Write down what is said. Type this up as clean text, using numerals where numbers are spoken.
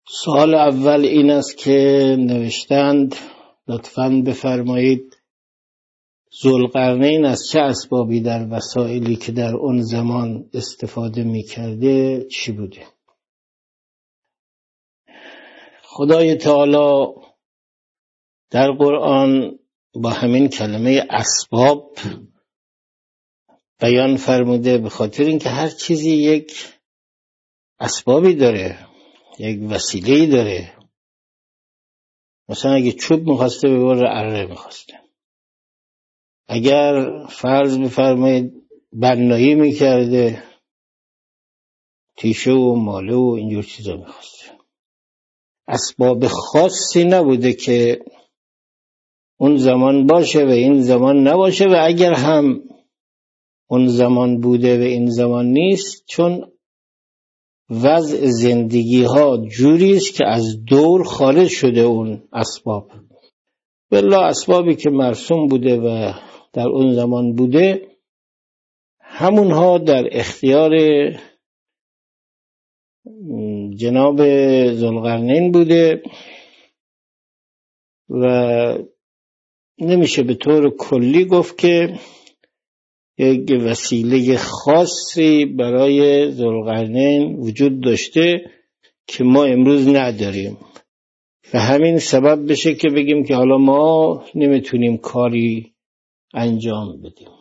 سوال اول این است که نوشتند لطفاً بفرمایید ذوالقرنین از چه اسبابی در وسایلی که در اون زمان استفاده می کرده چی بوده؟ خدای تعالی در قرآن با همین کلمه اسباب بیان فرموده، به خاطر اینکه هر چیزی یک اسبابی داره، یک وسیله‌ای داره. مثلا اگه چوب میخواسته ببره اره میخواسته، اگر فرض بفرمایید بنایی میکرده تیشه و ماله و اینجور چیزا میخواسته. اسباب خاصی نبوده که اون زمان باشه و این زمان نباشه، و اگر هم اون زمان بوده و این زمان نیست، چون وضع زندگی ها جوری است که از دور خارج شده اون اسباب. بلا اسبابی که مرسوم بوده و در اون زمان بوده، همونها در اختیار جناب ذوالقرنین بوده و نمیشه به طور کلی گفت که یک وسیله خاصی برای ذوالقرنین وجود داشته که ما امروز نداریم و همین سبب بشه که بگیم که حالا ما نمیتونیم کاری انجام بدیم.